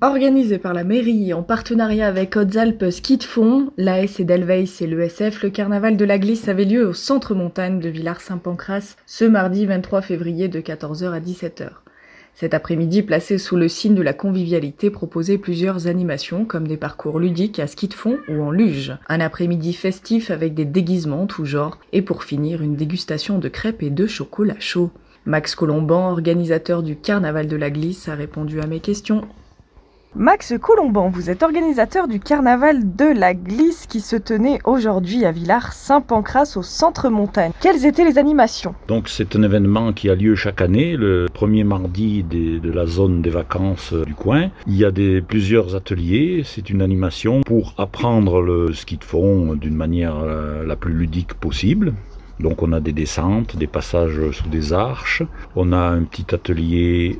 Organisé par la mairie en partenariat avec Hautes-Alpes Ski de Fond, l'AS Edelweiss et l'ESF, le carnaval de la glisse avait lieu au centre montagne de Villars-Saint-Pancrace ce mardi 23 février de 14h à 17h. Cet après-midi, placé sous le signe de la convivialité, proposait plusieurs animations comme des parcours ludiques à ski de fond ou en luge, un après-midi festif avec des déguisements tout genre et pour finir une dégustation de crêpes et de chocolat chaud. Max Colomban, organisateur du carnaval de la glisse, a répondu à mes questions. Max Colomban, vous êtes organisateur du carnaval de la glisse qui se tenait aujourd'hui à Villars-Saint-Pancrace au centre montagne. Quelles étaient les animations ? Donc c'est un événement qui a lieu chaque année, le premier mardi de la zone des vacances du coin. Il y a plusieurs ateliers, c'est une animation pour apprendre le ski de fond d'une manière la plus ludique possible. Donc on a des descentes, des passages sous des arches, on a un petit atelier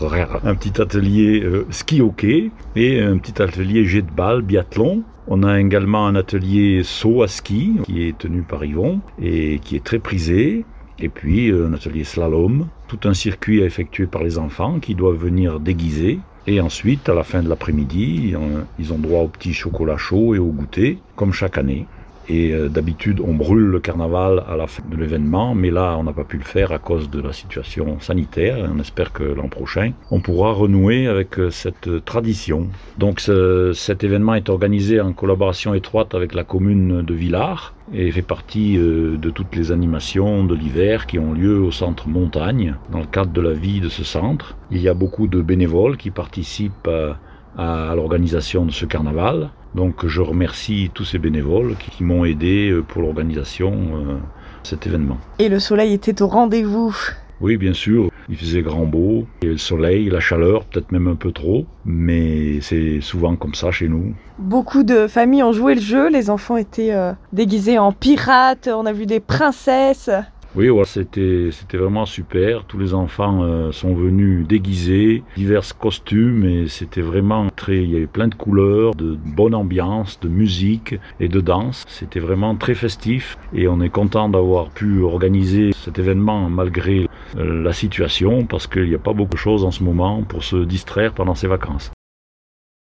ski hockey et un petit atelier jet de balle, biathlon. On a également un atelier saut à ski qui est tenu par Yvon et qui est très prisé. Et puis un atelier slalom, tout un circuit à effectuer par les enfants qui doivent venir déguisés. Et ensuite, à la fin de l'après-midi, ils ont droit au petit chocolat chaud et au goûter, comme chaque année. Et d'habitude, on brûle le carnaval à la fin de l'événement, mais là, on n'a pas pu le faire à cause de la situation sanitaire. Et on espère que l'an prochain, on pourra renouer avec cette tradition. Donc cet événement est organisé en collaboration étroite avec la commune de Villars et fait partie de toutes les animations de l'hiver qui ont lieu au centre montagne. Dans le cadre de la vie de ce centre, il y a beaucoup de bénévoles qui participent à l'organisation de ce carnaval. Donc je remercie tous ces bénévoles qui m'ont aidé pour l'organisation de cet événement. Et le soleil était au rendez-vous. Oui, bien sûr, il faisait grand beau, et le soleil, la chaleur, peut-être même un peu trop, mais c'est souvent comme ça chez nous. Beaucoup de familles ont joué le jeu, les enfants étaient déguisés en pirates, on a vu des princesses. Oui, voilà, c'était vraiment super. Tous les enfants sont venus déguisés, divers costumes, et c'était vraiment il y avait plein de couleurs, de bonne ambiance, de musique et de danse. C'était vraiment très festif et on est content d'avoir pu organiser cet événement malgré la situation parce qu'il n'y a pas beaucoup de choses en ce moment pour se distraire pendant ces vacances.